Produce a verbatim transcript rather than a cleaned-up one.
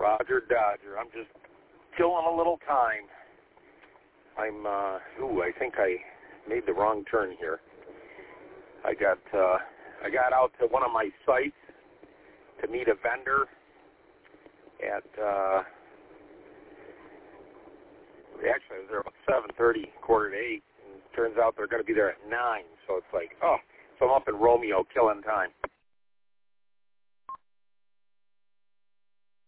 Roger Dodger. I'm just killing a little time. I'm, uh, ooh, I think I made the wrong turn here. I got, uh, I got out to one of my sites to meet a vendor at, uh, actually I was there about seven thirty, quarter to eight, and it turns out they're going to be there at nine, so it's like, oh, so I'm up in Romeo killing time.